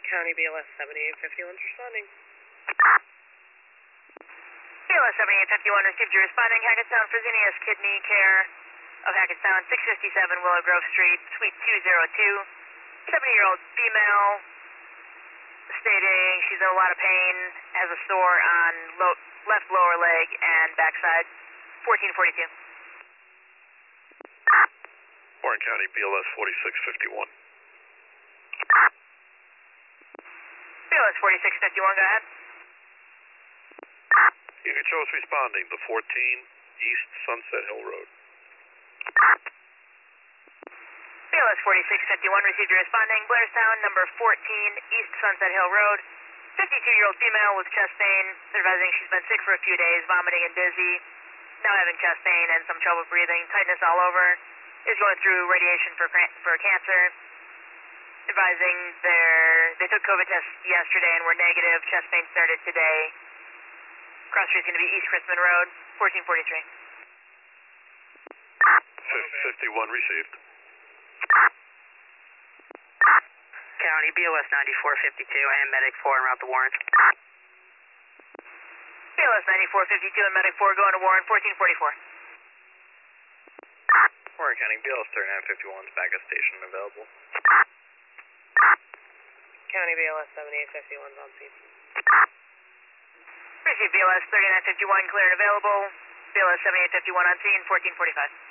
County BLS 7851's responding. BLS 7851 received your responding. Hackettstown, Fresenius Kidney Care of Hackettstown, 657 Willow Grove Street, Suite 202. 70-year-old female stating she's in a lot of pain, has a sore on left lower leg and backside. 1442. Warren County BLS 4651. BLS 4651, go ahead. You can show us responding, the 14 East Sunset Hill Road. BLS 4651 received your responding. Blairstown, number 14 East Sunset Hill Road. 52-year-old female with chest pain, advising she's been sick for a few days, vomiting and dizzy, now having chest pain and some trouble breathing, tightness all over, is going through radiation for cancer. Advising they took COVID tests yesterday and were negative. Chest pain started today. Cross street's going to be East Chrisman Road, 1443. 51 received. County BLS 9452 and Medic 4 en route to Warren. BLS 9452 and Medic 4 going to Warren, 1444. Warren County BLS 3951's backup station available. County BLS 7851's on scene. Receive BLS 3951 clear and available. BLS 7851 on scene, 1445.